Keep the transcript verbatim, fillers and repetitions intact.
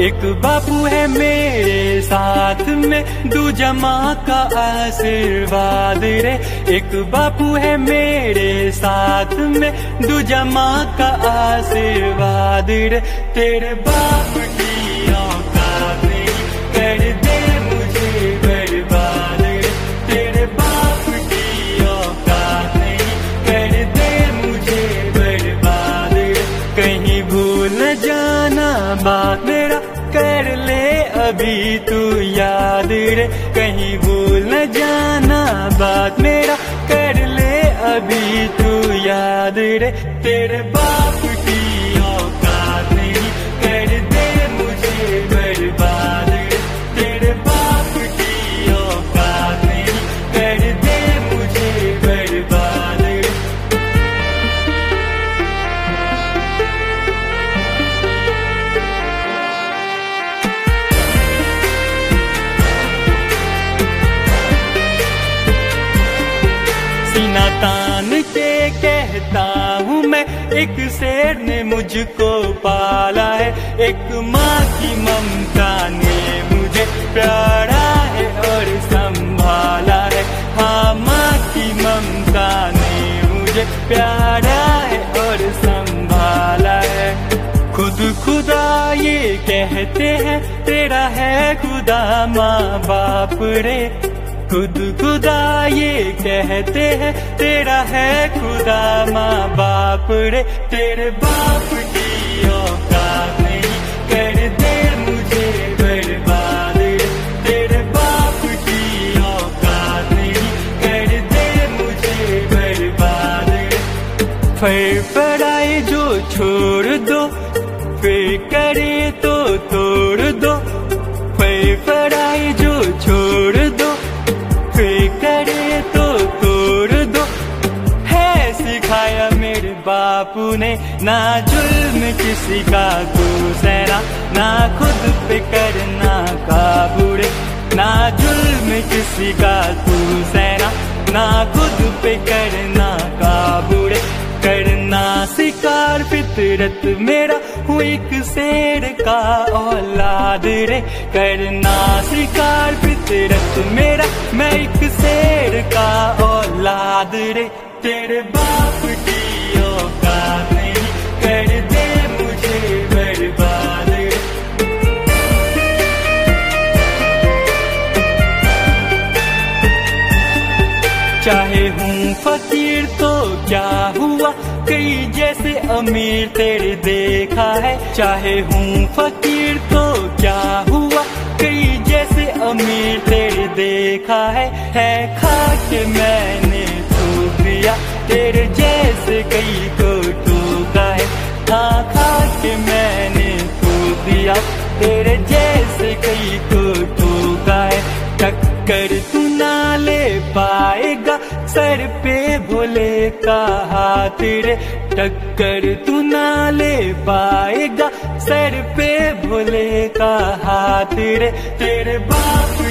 एक बापू है मेरे साथ में, दूजा माँ का आशीर्वाद रे। एक बापू है मेरे साथ में, दूजा माँ का आशीर्वाद रे। तेरे बाप की औकात नहीं, कर दे मुझे बर्बाद रे। तेरे बाप की औकात नहीं, कर दे मुझे बर्बाद रे। कहीं भूल न जाना बात मेरा, कर ले अभी तू याद रे। कहीं भूल न जाना बात मेरा, कर ले अभी तू याद रे। तेरे बाप की औकात नहीं, कर दे मुझे बर्बाद रे। तेरे बाप की औकात नहीं, कर दे मुझे बर्बाद रे। सीना तान के कहता हूँ मैं, एक शेर ने मुझको पाला है। एक माँ की ममता ने मुझे प्यारा है और संभाला है। हाँ, माँ की ममता ने मुझे प्यारा है और संभाला है। खुद खुदा ये कहते हैं, तेरा है खुदा माँ बाप रे। खुद खुदा ये कहते हैं, तेरा है खुदा माँ बाप रे। तेरे बाप की औकात नहीं, कर दे मुझे बर्बाद रे। तेरे बाप की औकात नहीं, कर दे मुझे बर्बाद रे। फिर पढ़ाई जो छोड़ दो, फिर करे तो तोड़ दो। फिर पढ़ाई जो छोड़ दो, फिर करे तो तोड़ दो। है सिखाया मेरे बापू ने, ना जुल्म किसी का तू सहना, ना खुद पे करना काबू रे। ना जुल्म किसी का तू सहना, ना खुद पे करना काबू रे। करना शिकार फितरत मेरा, हूँ एक शेर का औलाद रे। करना शिकार फितरत मेरा, मैं एक शेर का औलाद रे। तेरे बाप की औकात नहीं, कर दे मुझे बर्बाद रे। चाहे हूँ फकीर तो क्या हुआ, कई जैसे अमीर तेरे देखा है। चाहे हूँ फकीर तो क्या हुआ, कई जैसे अमीर तेरे देखा है। है खाके मैंने थूक दिया, तेरे जैसे कई को ठोका है। हाँ, खाके मैंने थूक दिया, तेरे जैसे कई को ठोका है। टक्कर तू ना ले पाएगा, सर पे भोले का हाथ रे। टक्कर तू ना ले पाएगा, सर पे भोले का हाथ रे। तेरे बाप